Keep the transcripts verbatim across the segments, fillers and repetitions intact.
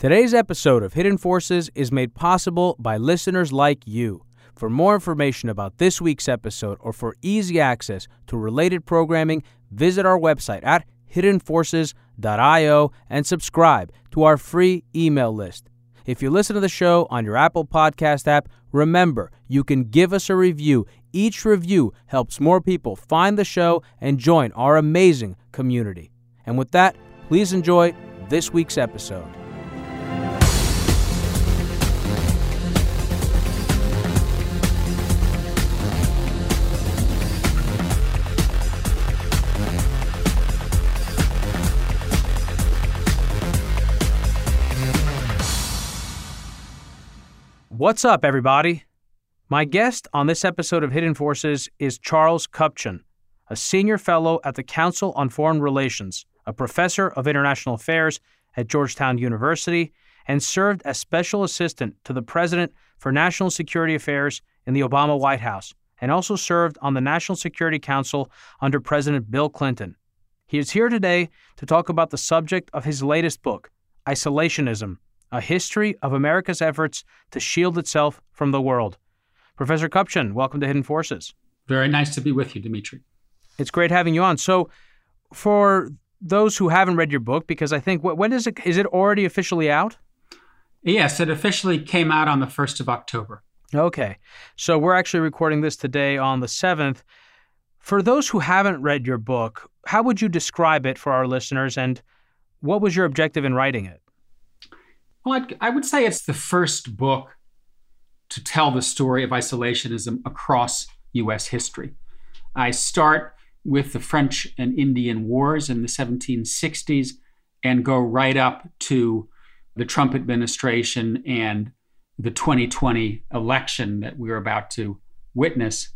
Today's episode of Hidden Forces is made possible by listeners like you. For more information about this week's episode or for easy access to related programming, visit our website at hidden forces dot io and subscribe to our free email list. If you listen to the show on your Apple Podcast app, remember, you can give us a review. Each review helps more people find the show and join our amazing community. And with that, please enjoy this week's episode. What's up, everybody? My guest on this episode of Hidden Forces is Charles Kupchan, a senior fellow at the Council on Foreign Relations, a professor of international affairs at Georgetown University, and served as special assistant to the president for national security affairs in the Obama White House, and also served on the National Security Council under President Bill Clinton. He is here today to talk about the subject of his latest book, Isolationism: A History of America's Efforts to Shield Itself from the World. Professor Kupchan, welcome to Hidden Forces. Very nice to be with you, Dimitri. It's great having you on. So for those who haven't read your book, because I think, when is it, is it already officially out? Yes, it officially came out on the first of October. Okay. So we're actually recording this today on the seventh. For those who haven't read your book, how would you describe it for our listeners, and what was your objective in writing it? Well, I'd, I would say it's the first book to tell the story of isolationism across U S history. I start with the French and Indian Wars in the seventeen sixties and go right up to the Trump administration and the twenty twenty election that we're about to witness.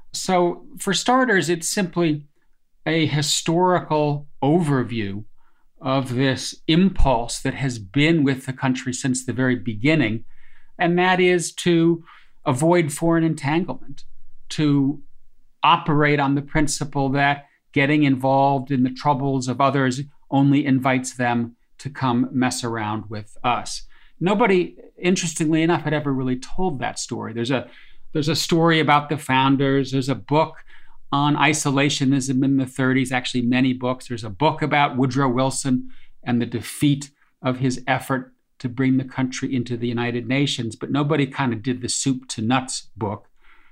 So, for starters, it's simply a historical overview of this impulse that has been with the country since the very beginning, and that is to avoid foreign entanglement, to operate on the principle that getting involved in the troubles of others only invites them to come mess around with us. Nobody, interestingly enough, had ever really told that story. There's a there's a story about the founders. There's a book on isolationism in the thirties, actually many books. There's a book about Woodrow Wilson and the defeat of his effort to bring the country into the United Nations, but nobody kind of did the soup to nuts book.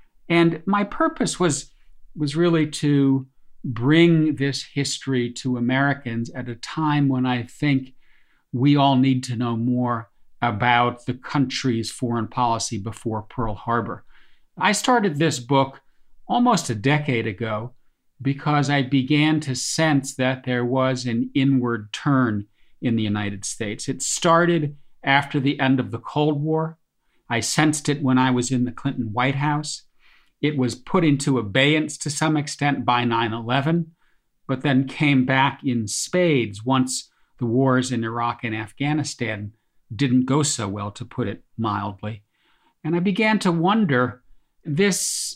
And my purpose was, was really to bring this history to Americans at a time when I think we all need to know more about the country's foreign policy before Pearl Harbor. I started this book almost a decade ago because I began to sense that there was an inward turn in the United States. It started after the end of the Cold War. I sensed it when I was in the Clinton White House. It was put into abeyance to some extent by nine eleven, but then came back in spades once the wars in Iraq and Afghanistan didn't go so well, to put it mildly. And I began to wonder, this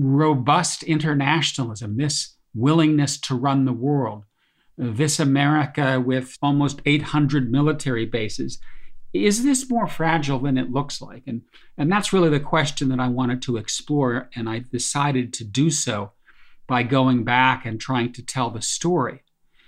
robust internationalism, this willingness to run the world, this America with almost eight hundred military bases, is this more fragile than it looks like? And, and that's really the question that I wanted to explore, and I decided to do so by going back and trying to tell the story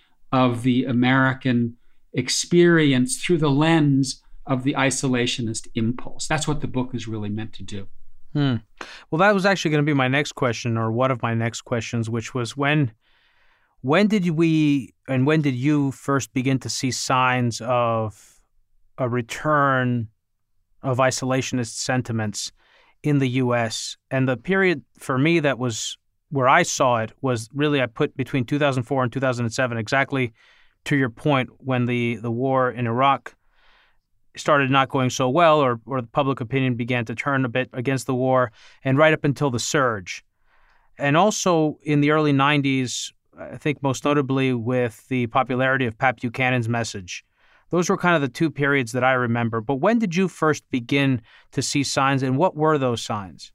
of the American experience through the lens of the isolationist impulse. That's what the book is really meant to do. Hmm. Well, that was actually going to be my next question, or one of my next questions, which was when when did we and when did you first begin to see signs of a return of isolationist sentiments in the U S? And the period for me that was where I saw it was really, I put between two thousand four and two thousand seven, exactly to your point, when the, the war in Iraq started not going so well, or, or the public opinion began to turn a bit against the war, and right up until the surge. And also in the early nineties, I think most notably with the popularity of Pat Buchanan's message. Those were kind of the two periods that I remember. But when did you first begin to see signs, and what were those signs?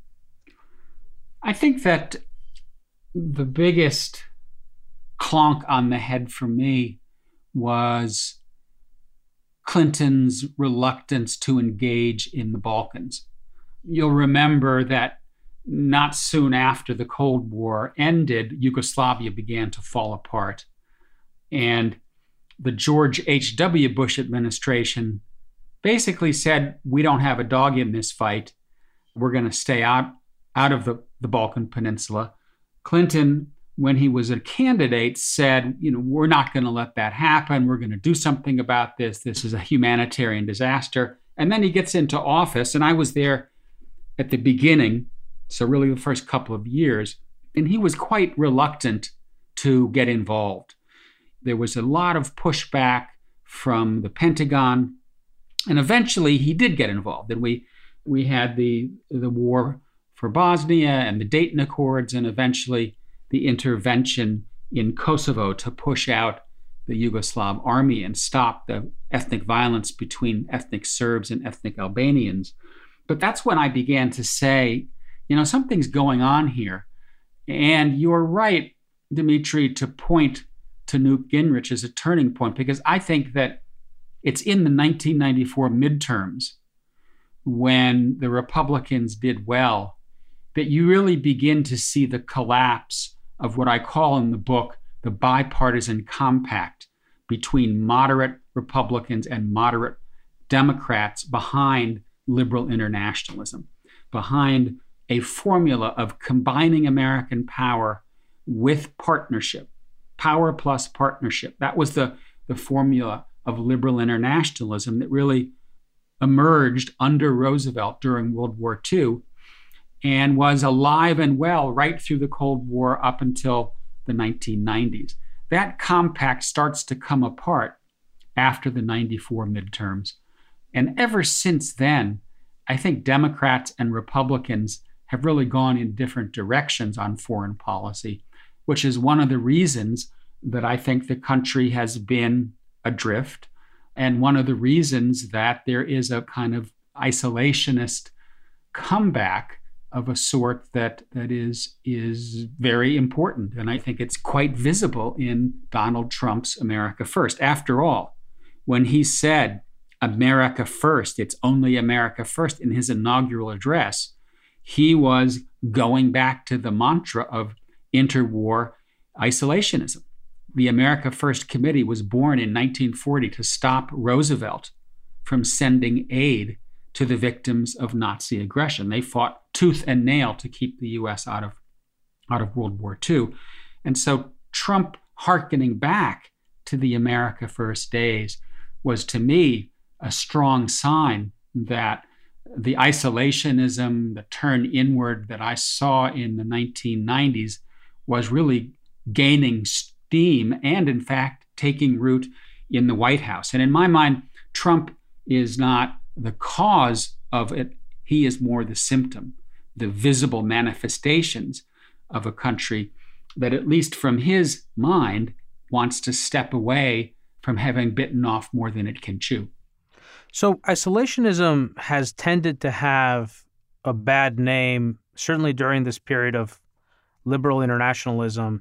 I think that the biggest clonk on the head for me was Clinton's reluctance to engage in the Balkans. You'll remember that not soon after the Cold War ended, Yugoslavia began to fall apart. And the George H W. Bush administration basically said, we don't have a dog in this fight. We're going to stay out, out of the, the Balkan Peninsula. Clinton, when he was a candidate, said, you know, we're not going to let that happen. We're going to do something about this. This is a humanitarian disaster. And then he gets into office, and I was there at the beginning, so really the first couple of years, and he was quite reluctant to get involved. There was a lot of pushback from the Pentagon, and eventually he did get involved. And we we had the the war for Bosnia and the Dayton Accords, and eventually the intervention in Kosovo to push out the Yugoslav army and stop the ethnic violence between ethnic Serbs and ethnic Albanians. But that's when I began to say, you know, something's going on here. And you're right, Dimitri, to point to Newt Gingrich as a turning point, because I think that it's in the nineteen ninety-four midterms, when the Republicans did well, that you really begin to see the collapse of what I call in the book the bipartisan compact between moderate Republicans and moderate Democrats behind liberal internationalism, behind a formula of combining American power with partnership, power plus partnership. That was the, the formula of liberal internationalism that really emerged under Roosevelt during World War Two and was alive and well right through the Cold War up until the nineteen nineties. That compact starts to come apart after the ninety-four midterms. And ever since then, I think Democrats and Republicans have really gone in different directions on foreign policy, which is one of the reasons that I think the country has been adrift, and one of the reasons that there is a kind of isolationist comeback of a sort that that is is very important. And I think it's quite visible in Donald Trump's America First. After all, when he said America First, it's only America First in his inaugural address, he was going back to the mantra of interwar isolationism. The America First Committee was born in nineteen forty to stop Roosevelt from sending aid to the victims of Nazi aggression. They fought tooth and nail to keep the U S out of, out of World War Two. And so Trump hearkening back to the America First days was, to me, a strong sign that the isolationism, the turn inward that I saw in the nineteen nineties was really gaining steam and, in fact, taking root in the White House. And in my mind, Trump is not the cause of it. He is more the symptom, the visible manifestations of a country that, at least from his mind, wants to step away from having bitten off more than it can chew. So isolationism has tended to have a bad name, certainly during this period of liberal internationalism.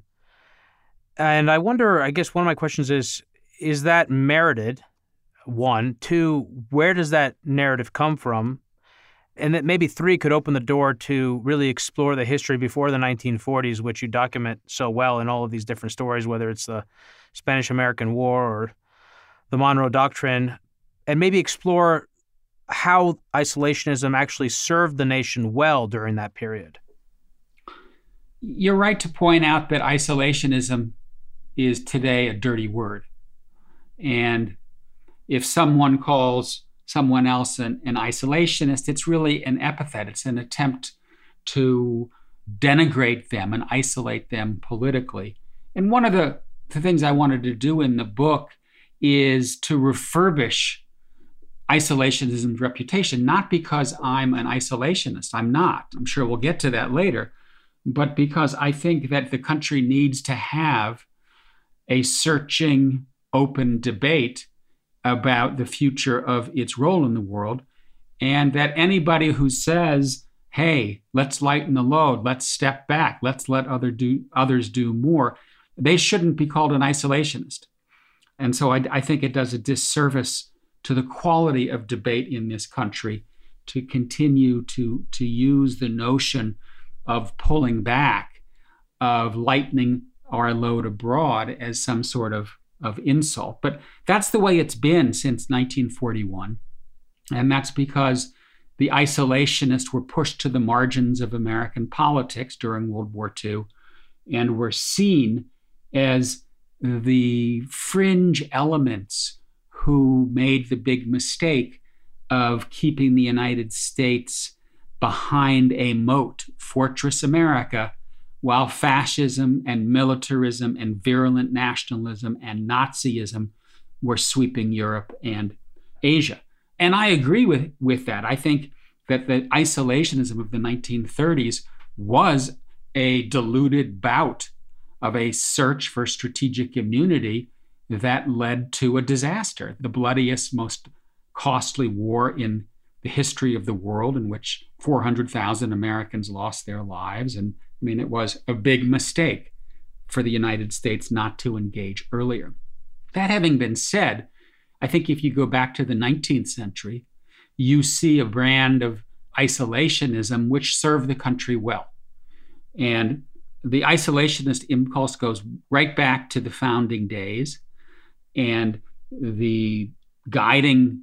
And I wonder, I guess one of my questions is, is that merited? One. Two, where does that narrative come from? And that maybe three could open the door to really explore the history before the nineteen forties, which you document so well in all of these different stories, whether it's the Spanish-American War or the Monroe Doctrine, and maybe explore how isolationism actually served the nation well during that period. You're right to point out that isolationism is today a dirty word. And if someone calls someone else an, an isolationist, it's really an epithet. It's an attempt to denigrate them and isolate them politically. And one of the, the things I wanted to do in the book is to refurbish isolationism's reputation, not because I'm an isolationist. I'm not. I'm sure we'll get to that later. But because I think that the country needs to have a searching, open debate about the future of its role in the world, and that anybody who says, hey, let's lighten the load, let's step back, let's let other do, others do more, they shouldn't be called an isolationist. And so I, I think it does a disservice to the quality of debate in this country to continue to, to use the notion of pulling back, of lightening our load abroad as some sort of, of insult. But that's the way it's been since nineteen forty-one. And that's because the isolationists were pushed to the margins of American politics during World War Two and were seen as the fringe elements who made the big mistake of keeping the United States behind a moat, Fortress America, while fascism and militarism and virulent nationalism and Nazism were sweeping Europe and Asia. And I agree with, with that. I think that the isolationism of the nineteen thirties was a diluted bout of a search for strategic immunity that led to a disaster, the bloodiest, most costly war in the history of the world, in which four hundred thousand Americans lost their lives. And I mean, it was a big mistake for the United States not to engage earlier. That having been said, I think if you go back to the nineteenth century, you see a brand of isolationism which served the country well. And the isolationist impulse goes right back to the founding days. And the guiding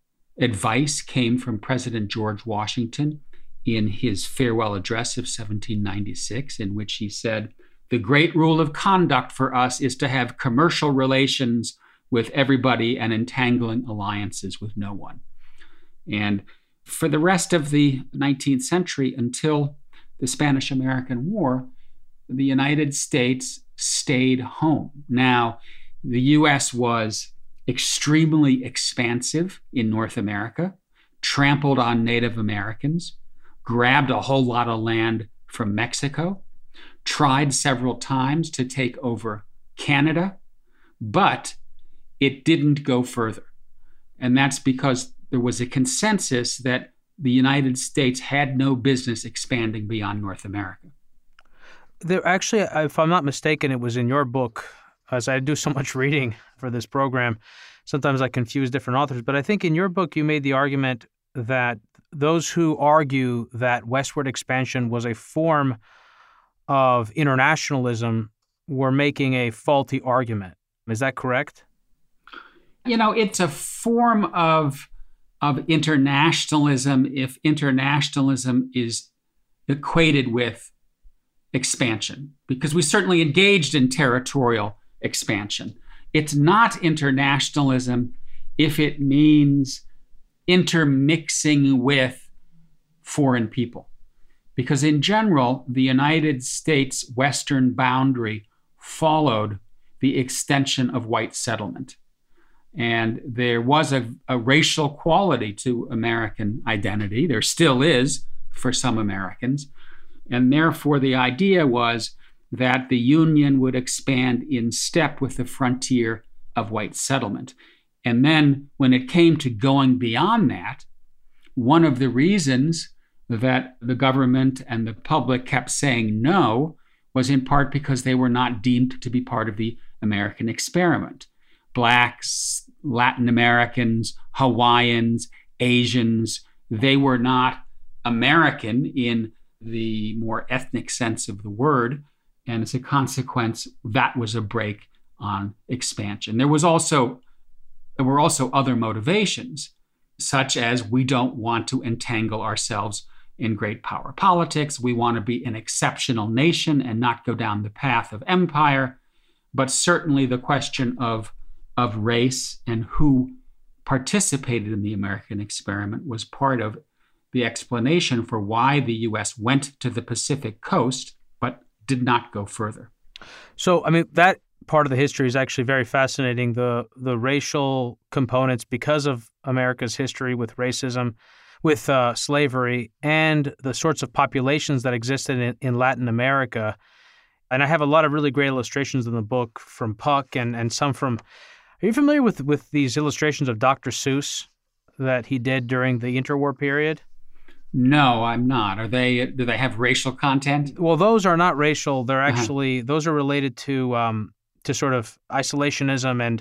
advice came from President George Washington in his farewell address of seventeen ninety-six, in which he said, "The great rule of conduct for us is to have commercial relations with everybody and entangling alliances with no one." And for the rest of the nineteenth century, until the Spanish-American War, the United States stayed home. Now, the U S was extremely expansive in North America, trampled on Native Americans, grabbed a whole lot of land from Mexico, tried several times to take over Canada, but it didn't go further. And that's because there was a consensus that the United States had no business expanding beyond North America. There actually, if I'm not mistaken, it was in your book, as I do so much reading for this program, sometimes I confuse different authors, but I think in your book you made the argument that those who argue that westward expansion was a form of internationalism were making a faulty argument. Is that correct? You know, it's a form of, of internationalism if internationalism is equated with expansion, because we certainly engaged in territorial expansion. It's not internationalism if it means intermixing with foreign people. Because in general, the United States western boundary followed the extension of white settlement. And there was a, a racial quality to American identity. There still is for some Americans. And therefore, the idea was that the Union would expand in step with the frontier of white settlement. And then when it came to going beyond that, one of the reasons that the government and the public kept saying no was in part because they were not deemed to be part of the American experiment. Blacks, Latin Americans, Hawaiians, Asians, they were not American in the more ethnic sense of the word. And as a consequence, that was a brake on expansion. There was also, there were also other motivations, such as we don't want to entangle ourselves in great power politics. We want to be an exceptional nation and not go down the path of empire. But certainly the question of, of race and who participated in the American experiment was part of the explanation for why the U S went to the Pacific coast, but did not go further. So, I mean, that part of the history is actually very fascinating, the the racial components because of America's history with racism, with uh, slavery, and the sorts of populations that existed in, in Latin America. And I have a lot of really great illustrations in the book from Puck and, and some from... Are you familiar with, with these illustrations of Doctor Seuss that he did during the interwar period? No, I'm not. Are they? Do they have racial content? Well, those are not racial. They're actually, uh-huh. those are related to um, to sort of isolationism and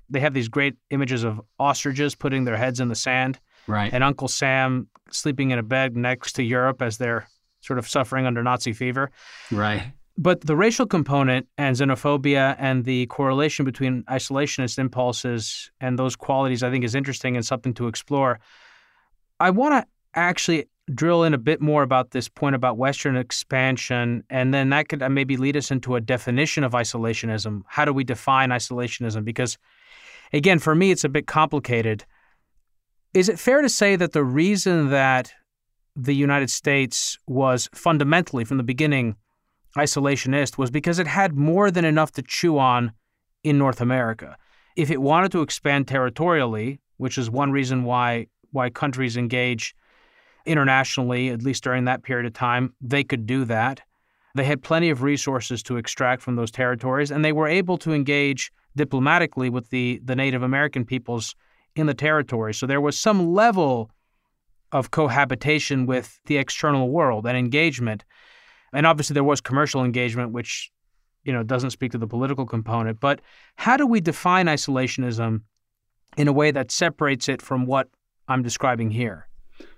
they have these great images of ostriches putting their heads in the sand, Right. and Uncle Sam sleeping in a bed next to Europe as they're sort of suffering under Nazi fever. Right. But the racial component and xenophobia and the correlation between isolationist impulses and those qualities, I think, is interesting and something to explore. I want to actually drill in a bit more about this point about Western expansion, and then that could maybe lead us into a definition of isolationism. How do we define isolationism? Because, again, for me, it's a bit complicated. Is it fair to say that the reason that the United States was fundamentally, from the beginning, isolationist was because it had more than enough to chew on in North America? If it wanted to expand territorially, which is one reason why why countries engage internationally, at least during that period of time, they could do that. They had plenty of resources to extract from those territories, and they were able to engage diplomatically with the, the Native American peoples in the territory. So there was some level of cohabitation with the external world and engagement. And obviously there was commercial engagement, which, you know, doesn't speak to the political component. But how do we define isolationism in a way that separates it from what I'm describing here?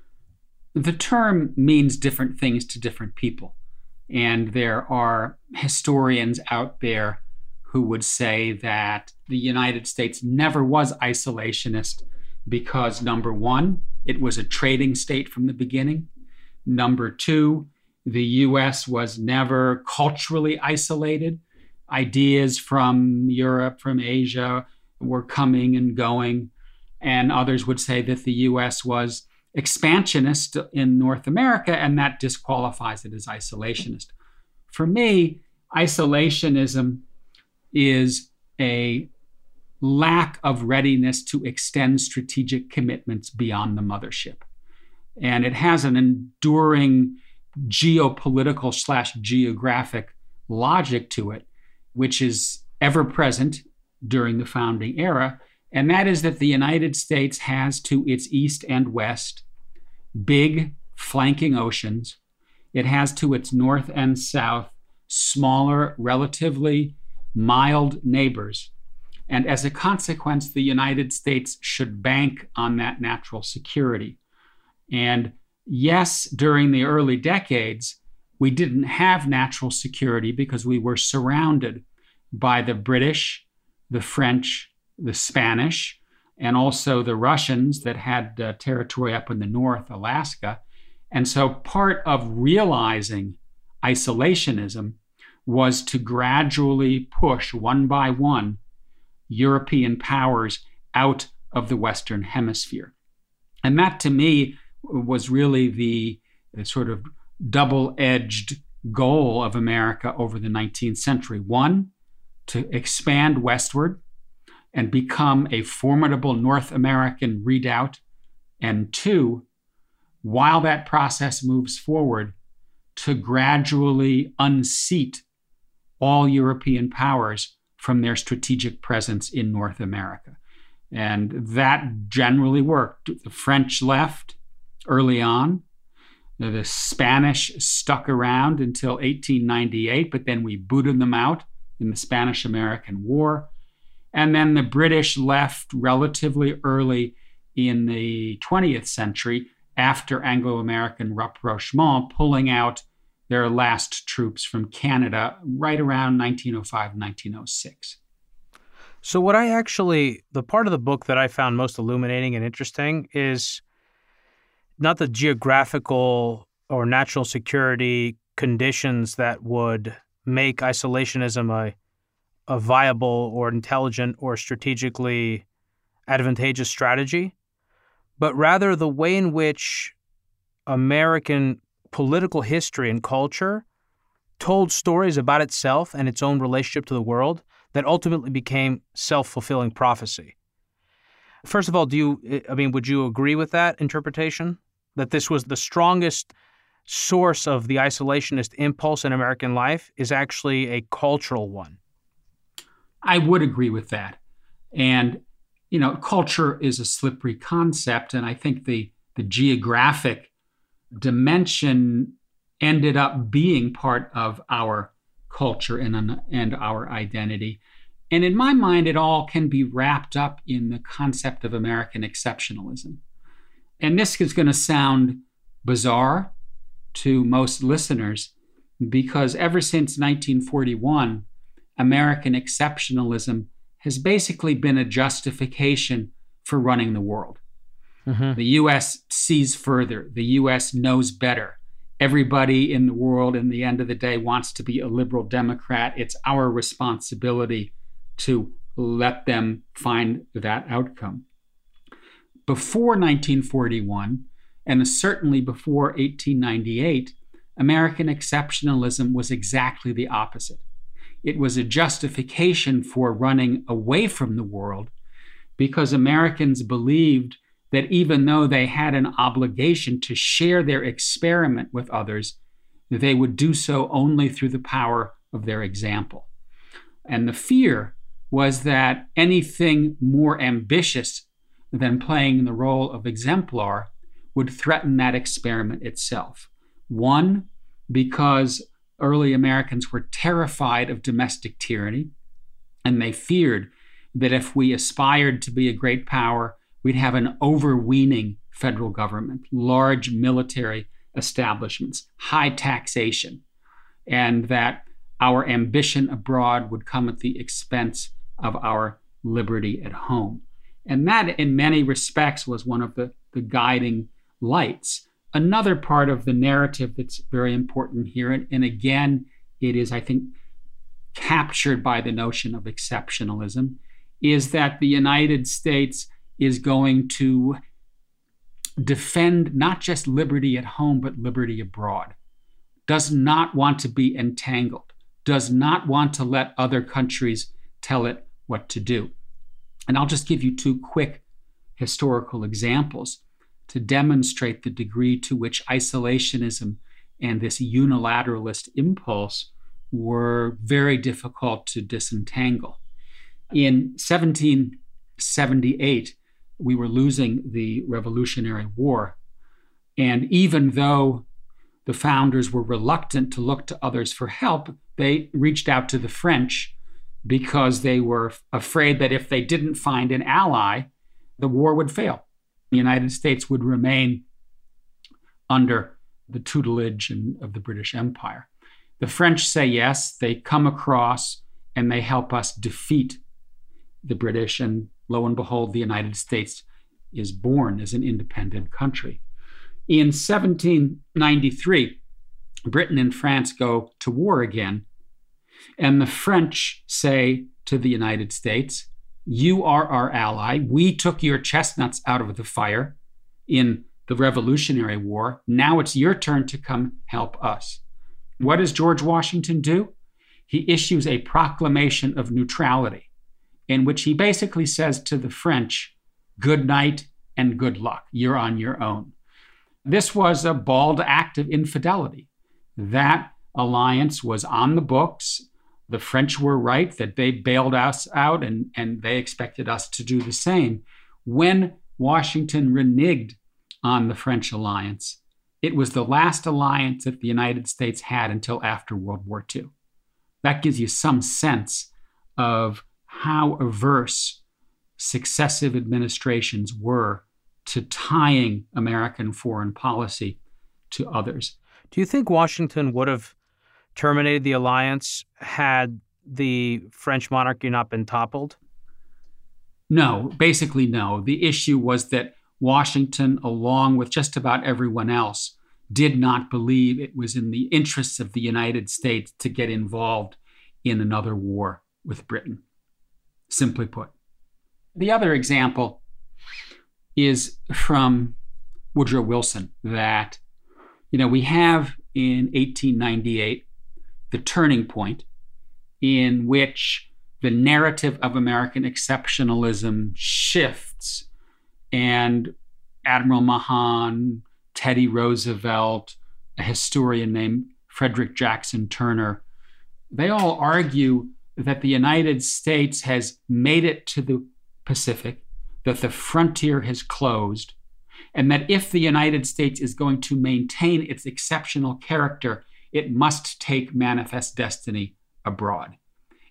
The term means different things to different people. And there are historians out there who would say that the United States never was isolationist because, number one, it was a trading state from the beginning. Number two, the U S was never culturally isolated. Ideas from Europe, from Asia were coming and going. And others would say that the U S was expansionist in North America, and that disqualifies it as isolationist. For me, isolationism is a lack of readiness to extend strategic commitments beyond the mothership. And it has an enduring geopolitical slash geographic logic to it, which is ever present during the founding era. And that is that the United States has to its east and west big flanking oceans. It has to its north and south smaller, relatively mild neighbors. And as a consequence, the United States should bank on that natural security. And yes, during the early decades, we didn't have natural security because we were surrounded by the British, the French, the Spanish, and also the Russians that had uh, territory up in the north, Alaska. And so part of realizing isolationism was to gradually push one by one European powers out of the Western Hemisphere. And that, to me, was really the, the sort of double-edged goal of America over the nineteenth century. One, to expand westward and become a formidable North American redoubt. And two, while that process moves forward, to gradually unseat all European powers from their strategic presence in North America. And that generally worked. The French left early on. The Spanish stuck around until eighteen ninety-eight, but then we booted them out in the Spanish-American War. And then the British left relatively early in the twentieth century after Anglo-American rapprochement, pulling out their last troops from Canada right around nineteen oh five, nineteen oh six. So what I actually, the part of the book that I found most illuminating and interesting is not the geographical or natural security conditions that would make isolationism a, a viable or intelligent or strategically advantageous strategy, but rather the way in which American political history and culture told stories about itself and its own relationship to the world that ultimately became self-fulfilling prophecy. First of all, do you, I mean, would you agree with that interpretation? That this was the strongest source of the isolationist impulse in American life is actually a cultural one? I would agree with that. And, you know, culture is a slippery concept, and I think the, the geographic dimension ended up being part of our culture and, and our identity. And in my mind, it all can be wrapped up in the concept of American exceptionalism. And this is going to sound bizarre to most listeners, because ever since nineteen forty-one, American exceptionalism has basically been a justification for running the world. Mm-hmm. The U S sees further. The U S knows better. Everybody in the world, in the end of the day, wants to be a liberal Democrat. It's our responsibility to let them find that outcome. Before nineteen forty-one, and certainly before eighteen ninety-eight, American exceptionalism was exactly the opposite. It was a justification for running away from the world, because Americans believed that even though they had an obligation to share their experiment with others, they would do so only through the power of their example. And the fear was that anything more ambitious than playing the role of exemplar would threaten that experiment itself. One, because early Americans were terrified of domestic tyranny, and they feared that if we aspired to be a great power, we'd have an overweening federal government, large military establishments, high taxation, and that our ambition abroad would come at the expense of our liberty at home. And that, in many respects, was one of the, the guiding lights. Another part of the narrative that's very important here, and, and again, it is, I think, captured by the notion of exceptionalism, is that the United States is going to defend not just liberty at home, but liberty abroad, does not want to be entangled, does not want to let other countries tell it what to do. And I'll just give you two quick historical examples to demonstrate the degree to which isolationism and this unilateralist impulse were very difficult to disentangle. In seventeen seventy-eight, we were losing the Revolutionary War. And even though the founders were reluctant to look to others for help, they reached out to the French because they were afraid that if they didn't find an ally, the war would fail. The United States would remain under the tutelage of the British Empire. The French say yes, they come across and they help us defeat the British, and lo and behold, the United States is born as an independent country. In seventeen ninety-three, Britain and France go to war again, and the French say to the United States, "You are our ally. We took your chestnuts out of the fire in the Revolutionary War. Now it's your turn to come help us." What does George Washington do? He issues a proclamation of neutrality, in which he basically says to the French, "Good night and good luck. You're on your own." This was a bald act of infidelity. That alliance was on the books. The French were right that they bailed us out, and, and they expected us to do the same. When Washington reneged on the French alliance, it was the last alliance that the United States had until after World War Two. That gives you some sense of how averse successive administrations were to tying American foreign policy to others. Do you think Washington would have terminated the alliance had the French monarchy not been toppled? No, basically no. The issue was that Washington, along with just about everyone else, did not believe it was in the interests of the United States to get involved in another war with Britain, simply put. The other example is from Woodrow Wilson, that, you know, we have in eighteen ninety-eight the turning point in which the narrative of American exceptionalism shifts, and Admiral Mahan, Teddy Roosevelt, a historian named Frederick Jackson Turner, they all argue that the United States has made it to the Pacific, that the frontier has closed, and that if the United States is going to maintain its exceptional character, it must take manifest destiny abroad.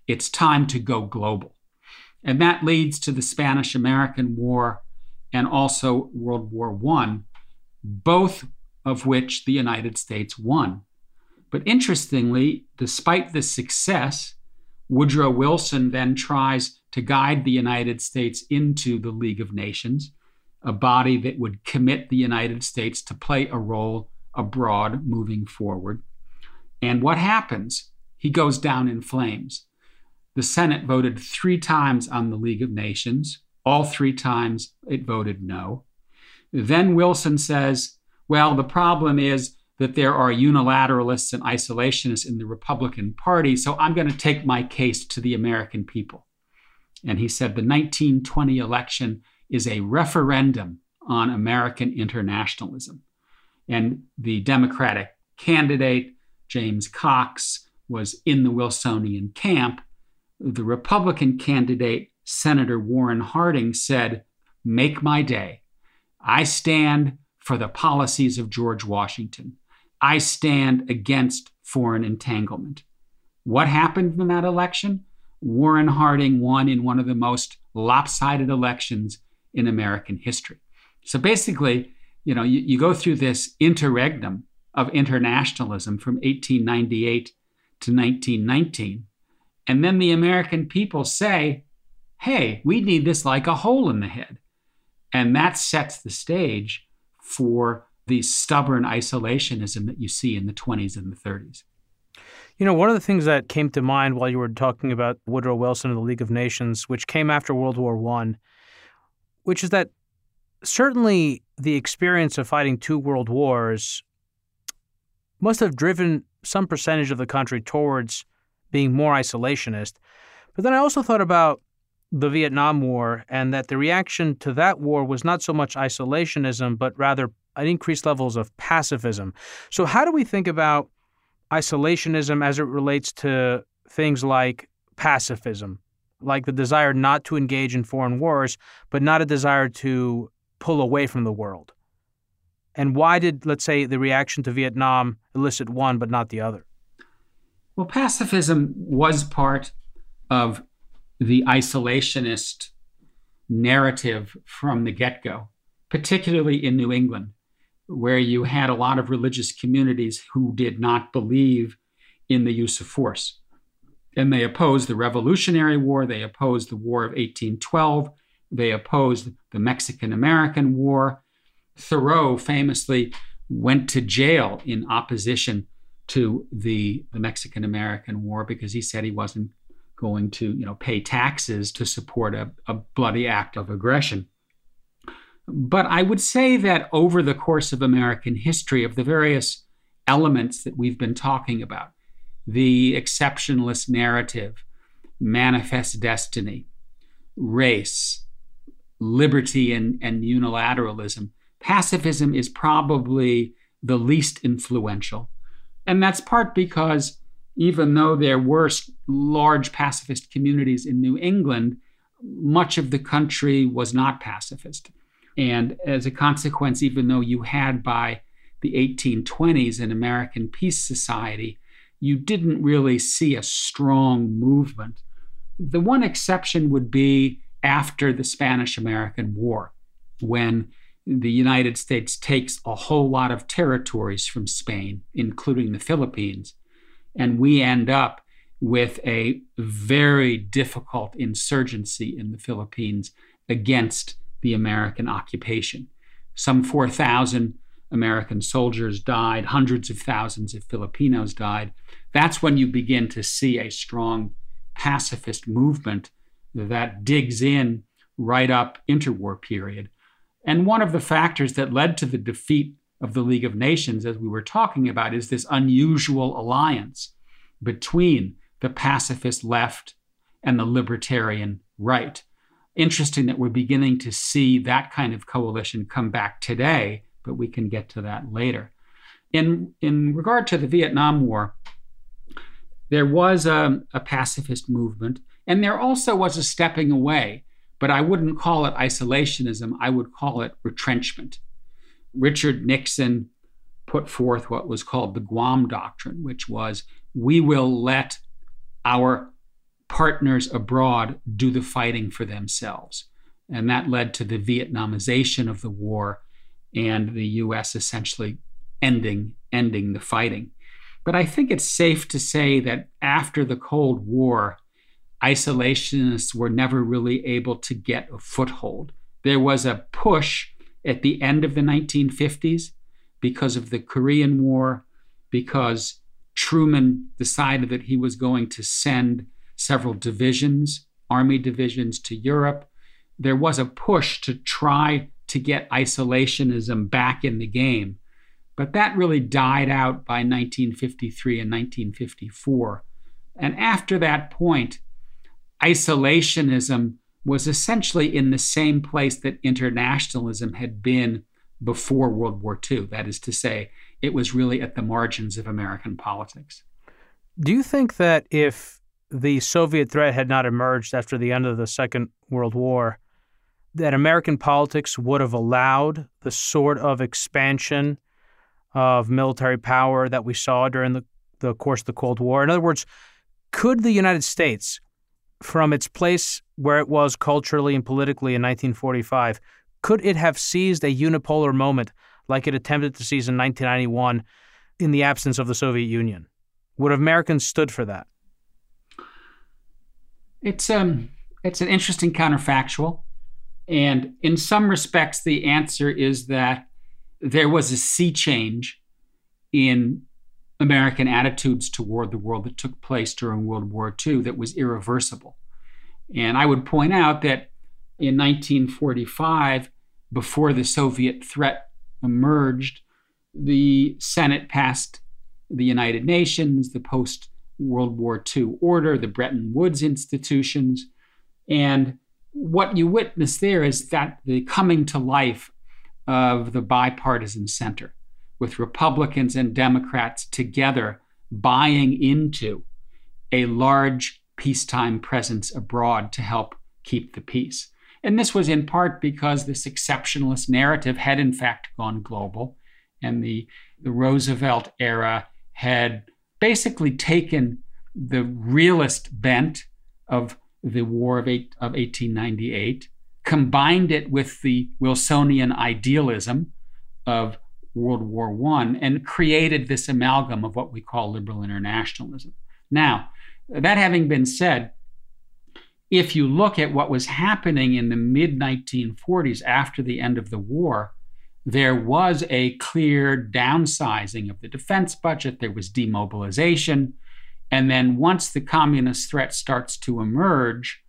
it's time to go global. And that leads to the Spanish-American War and also World War One, both of which the United States won. But interestingly, despite this success, Woodrow Wilson then tries to guide the United States into the League of Nations, a body that would commit the United States to play a role abroad moving forward. And what happens? He goes down in flames. The Senate voted three times on the League of Nations. All three times it voted no. Then Wilson says, well, the problem is that there are unilateralists and isolationists in the Republican Party, so I'm going to take my case to the American people. And he said the nineteen twenty election is a referendum on American internationalism. And the Democratic candidate, James Cox, was in the Wilsonian camp. The Republican candidate, Senator Warren Harding, said, make my day. I stand for the policies of George Washington. I stand against foreign entanglement. What happened in that election? Warren Harding won in one of the most lopsided elections in American history. So basically, you know, you, you go through this interregnum of internationalism from eighteen ninety-eight to nineteen nineteen, and then the American people say, hey, we need this like a hole in the head. And that sets the stage for the stubborn isolationism that you see in the twenties and the thirties. You know, one of the things that came to mind while you were talking about Woodrow Wilson and the League of Nations, which came after World War One, which is that certainly the experience of fighting two world wars must have driven some percentage of the country towards being more isolationist. But then I also thought about the Vietnam War and that the reaction to that war was not so much isolationism, but rather an increased levels of pacifism. So how do we think about isolationism as it relates to things like pacifism, like the desire not to engage in foreign wars, but not a desire to pull away from the world? And why did, let's say, the reaction to Vietnam elicit one but not the other? Well, pacifism was part of the isolationist narrative from the get-go, particularly in New England, where you had a lot of religious communities who did not believe in the use of force. And they opposed the Revolutionary War, they opposed the War of eighteen twelve, they opposed the Mexican-American War. Thoreau famously went to jail in opposition to the, the Mexican-American War because he said he wasn't going to, you know, pay taxes to support a, a bloody act of aggression. But I would say that over the course of American history, of the various elements that we've been talking about, the exceptionalist narrative, manifest destiny, race, liberty, and, and unilateralism, pacifism is probably the least influential. And that's part because even though there were large pacifist communities in New England, much of the country was not pacifist. And as a consequence, even though you had by the eighteen twenties an American peace society, you didn't really see a strong movement. The one exception would be after the Spanish-American War, when the United States takes a whole lot of territories from Spain, including the Philippines, and we end up with a very difficult insurgency in the Philippines against the American occupation. Some four thousand American soldiers died, hundreds of thousands of Filipinos died. That's when you begin to see a strong pacifist movement that digs in right up interwar period. And one of the factors that led to the defeat of the League of Nations, as we were talking about, is this unusual alliance between the pacifist left and the libertarian right. Interesting that we're beginning to see that kind of coalition come back today, but we can get to that later. In, in regard to the Vietnam War, there was a, a pacifist movement, and there also was a stepping away, but I wouldn't call it isolationism, I would call it retrenchment. Richard Nixon put forth what was called the Guam Doctrine, which was, we will let our partners abroad do the fighting for themselves. And that led to the Vietnamization of the war and the U S essentially ending, ending the fighting. But I think it's safe to say that after the Cold War, isolationists were never really able to get a foothold. There was a push at the end of the nineteen fifties because of the Korean War, because Truman decided that he was going to send several divisions, army divisions, to Europe. There was a push to try to get isolationism back in the game. But that really died out by nineteen fifty-three and nineteen fifty-four. And after that point, isolationism was essentially in the same place that internationalism had been before World War Two. That is to say, it was really at the margins of American politics. Do you think that if the Soviet threat had not emerged after the end of the Second World War, that American politics would have allowed the sort of expansion of military power that we saw during the, the course of the Cold War? In other words, could the United States, from its place where it was culturally and politically in nineteen forty-five, could it have seized a unipolar moment like it attempted to seize in nineteen ninety-one in the absence of the Soviet Union? Would Americans stood for that? It's um, it's an interesting counterfactual. And in some respects, the answer is that there was a sea change in American attitudes toward the world that took place during World War Two that was irreversible. And I would point out that in nineteen forty-five, before the Soviet threat emerged, the Senate passed the United Nations, the post-World War Two order, the Bretton Woods institutions. And what you witness there is that the coming to life of the bipartisan center, with Republicans and Democrats together buying into a large peacetime presence abroad to help keep the peace. And this was in part because this exceptionalist narrative had in fact gone global, and the, the Roosevelt era had basically taken the realist bent of the War of, eight, of eighteen ninety-eight, combined it with the Wilsonian idealism of World War One, and created this amalgam of what we call liberal internationalism. Now, that having been said, if you look at what was happening in the mid nineteen forties after the end of the war, there was a clear downsizing of the defense budget. There was demobilization. And then once the communist threat starts to emerge,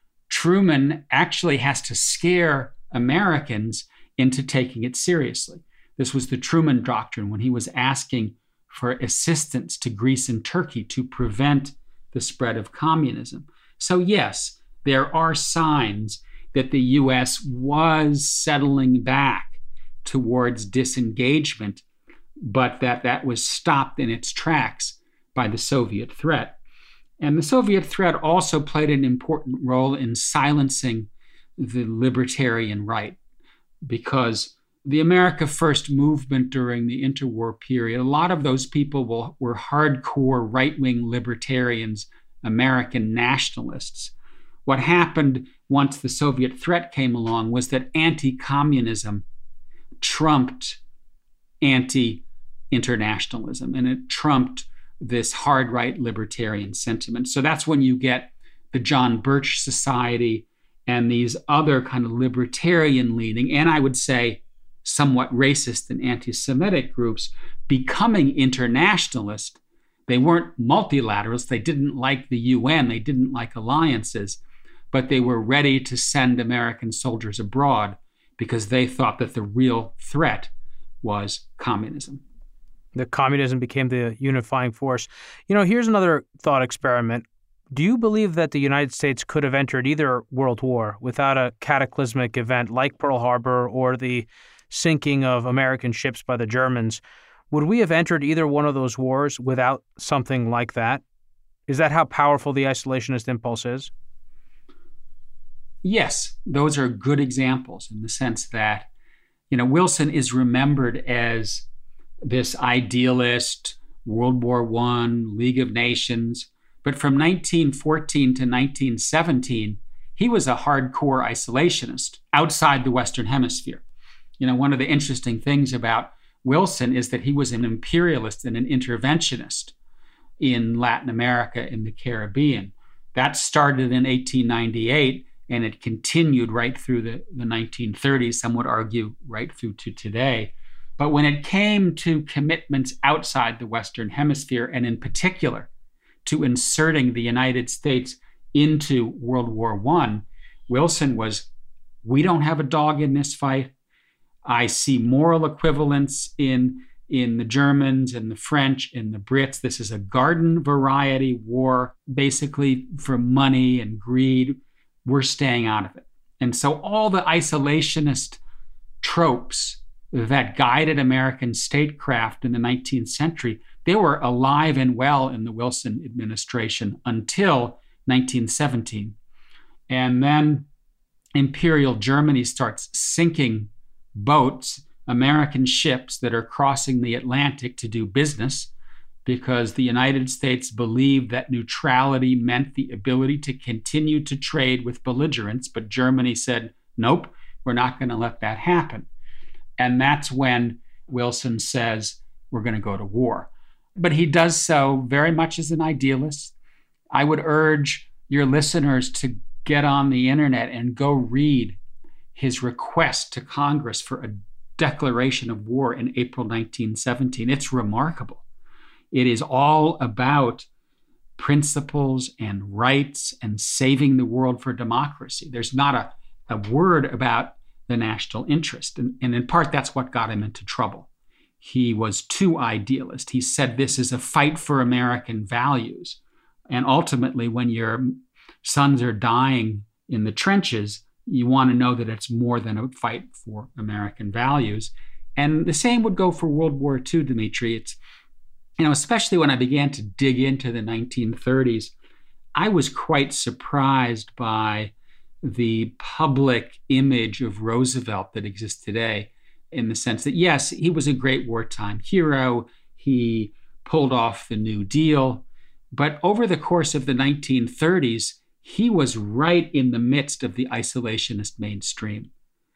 Truman actually has to scare Americans into taking it seriously. This was the Truman Doctrine when he was asking for assistance to Greece and Turkey to prevent the spread of communism. So yes, there are signs that the U S was settling back towards disengagement, but that that was stopped in its tracks by the Soviet threat. And the Soviet threat also played an important role in silencing the libertarian right, because the America First movement during the interwar period, a lot of those people will, were hardcore right-wing libertarians, American nationalists. What happened once the Soviet threat came along was that anti-communism trumped anti-internationalism, and it trumped this hard right libertarian sentiment. So that's when you get the John Birch Society and these other kind of libertarian leaning, and I would say somewhat racist and anti-Semitic groups becoming internationalist. They weren't multilateralists. They didn't like the U N. They didn't like alliances, but they were ready to send American soldiers abroad because they thought that the real threat was communism. The communism became the unifying force. You know, here's another thought experiment. Do you believe that the United States could have entered either world war without a cataclysmic event like Pearl Harbor or the sinking of American ships by the Germans? Would we have entered either one of those wars without something like that? Is that how powerful the isolationist impulse is? Yes, those are good examples in the sense that, you know, Wilson is remembered as this idealist, World War One, League of Nations, But from nineteen fourteen to nineteen seventeen, he was a hardcore isolationist outside the Western Hemisphere. You know, one of the interesting things about Wilson is that he was an imperialist and an interventionist in Latin America and the Caribbean. That started in eighteen ninety-eight, and it continued right through the, the nineteen thirties, some would argue right through to today. But when it came to commitments outside the Western Hemisphere, and in particular to inserting the United States into World War One, Wilson was, we don't have a dog in this fight. I see moral equivalence in, in the Germans and the French and the Brits. This is a garden variety war, basically for money and greed. We're staying out of it. And so all the isolationist tropes that guided American statecraft in the nineteenth century, they were alive and well in the Wilson administration until nineteen seventeen. And then Imperial Germany starts sinking boats, American ships that are crossing the Atlantic to do business, because the United States believed that neutrality meant the ability to continue to trade with belligerents. But Germany said, nope, we're not going to let that happen. And that's when Wilson says, we're going to go to war. But he does so very much as an idealist. I would urge your listeners to get on the internet and go read his request to Congress for a declaration of war in April nineteen seventeen. It's remarkable. It is all about principles and rights and saving the world for democracy. There's not a, a word about the national interest. And, and in part, that's what got him into trouble. He was too idealist. He said this is a fight for American values. And ultimately, when your sons are dying in the trenches, you want to know that it's more than a fight for American values. And the same would go for World War Two, Dimitri. It's, you know, especially when I began to dig into the nineteen thirties, I was quite surprised by the public image of Roosevelt that exists today, in the sense that, yes, he was a great wartime hero. He pulled off the New Deal. But over the course of the nineteen thirties, he was right in the midst of the isolationist mainstream,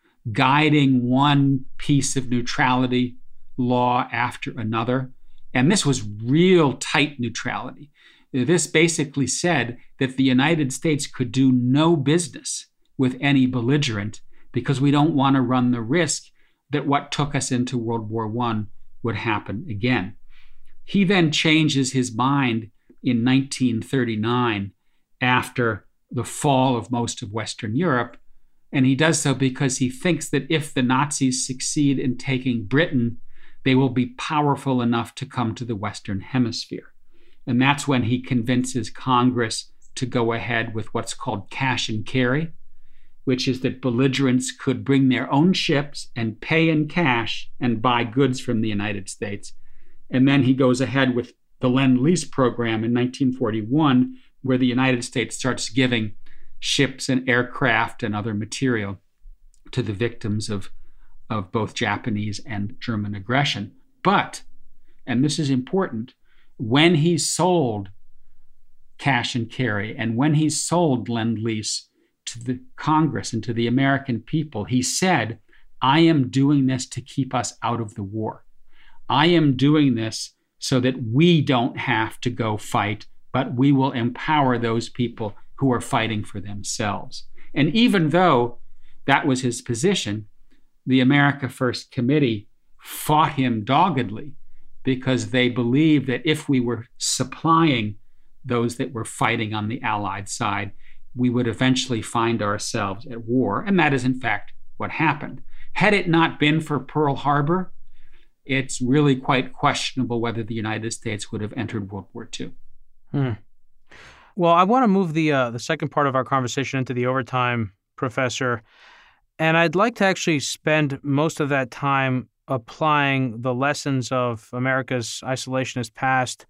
guiding one piece of neutrality law after another. And this was real tight neutrality. This basically said that the United States could do no business with any belligerent because we don't want to run the risk that what took us into World War One would happen again. He then changes his mind in nineteen thirty-nine after the fall of most of Western Europe. And he does so because he thinks that if the Nazis succeed in taking Britain, they will be powerful enough to come to the Western Hemisphere. And that's when he convinces Congress to go ahead with what's called cash and carry, which is that belligerents could bring their own ships and pay in cash and buy goods from the United States. And then he goes ahead with the Lend-Lease program in nineteen forty-one, where the United States starts giving ships and aircraft and other material to the victims of, of both Japanese and German aggression. But, and this is important, when he sold cash and carry and when he sold Lend-Lease to the Congress and to the American people, he said, I am doing this to keep us out of the war. I am doing this so that we don't have to go fight, but we will empower those people who are fighting for themselves. And even though that was his position, the America First Committee fought him doggedly because they believed that if we were supplying those that were fighting on the Allied side, we would eventually find ourselves at war. And that is, in fact, what happened. Had it not been for Pearl Harbor, it's really quite questionable whether the United States would have entered World War Two. Hmm. Well, I want to move the uh, the second part of our conversation into the overtime, Professor. And I'd like to actually spend most of that time applying the lessons of America's isolationist past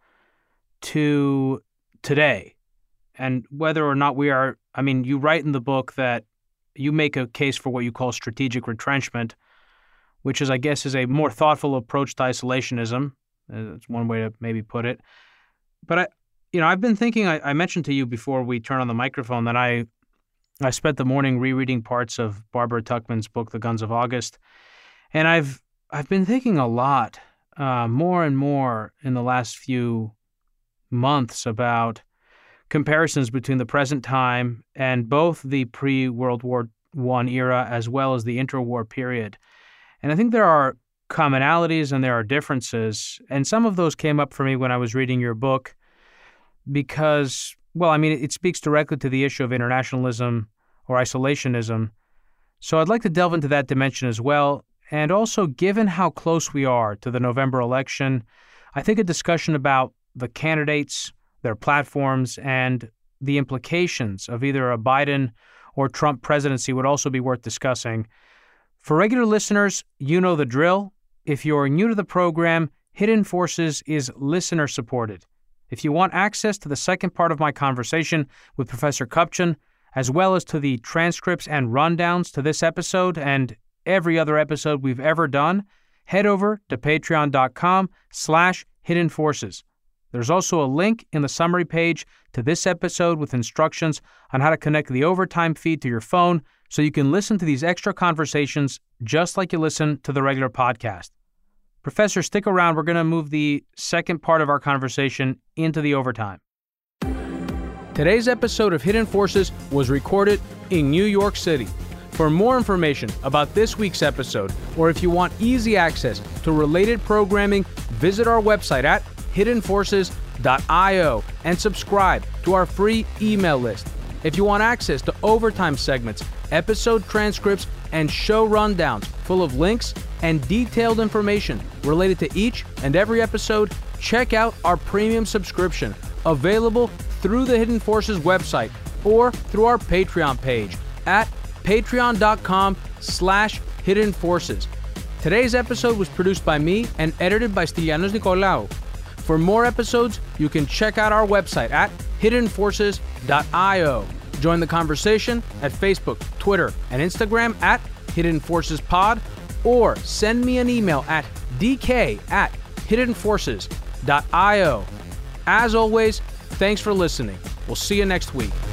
to today. And whether or not we are, I mean, you write in the book that you make a case for what you call strategic retrenchment, which is, I guess, is a more thoughtful approach to isolationism. That's one way to maybe put it. But I, you know, I've been thinking, I, I mentioned to you before we turn on the microphone that I I spent the morning rereading parts of Barbara Tuchman's book, The Guns of August. And I've I've been thinking a lot, uh, more and more in the last few months about comparisons between the present time and both the pre-World War One era as well as the interwar period. And I think there are commonalities and there are differences. And some of those came up for me when I was reading your book because, well, I mean, it speaks directly to the issue of internationalism or isolationism. So I'd like to delve into that dimension as well. And also, given how close we are to the November election, I think a discussion about the candidates, their platforms, and the implications of either a Biden or Trump presidency would also be worth discussing. For regular listeners, you know the drill. If you're new to the program, Hidden Forces is listener-supported. If you want access to the second part of my conversation with Professor Kupchan, as well as to the transcripts and rundowns to this episode and every other episode we've ever done, head over to patreon.com slash hidden forces. There's also a link in the summary page to this episode with instructions on how to connect the Overtime feed to your phone so you can listen to these extra conversations just like you listen to the regular podcast. Professor, stick around. We're going to move the second part of our conversation into the Overtime. Today's episode of Hidden Forces was recorded in New York City. For more information about this week's episode, or if you want easy access to related programming, visit our website at hidden forces dot io and subscribe to our free email list. If you want access to Overtime segments, episode transcripts, and show rundowns full of links and detailed information related to each and every episode, check out our premium subscription, available through the Hidden Forces website or through our Patreon page at patreon.com slash hidden forces. Today's episode was produced by me and edited by Stylianos Nicolaou. For more episodes, you can check out our website at hidden forces dot io. Join the conversation at Facebook, Twitter, and Instagram at Hidden Forces Pod, or send me an email at dk at hidden forces dot io. As always, thanks for listening. We'll see you next week.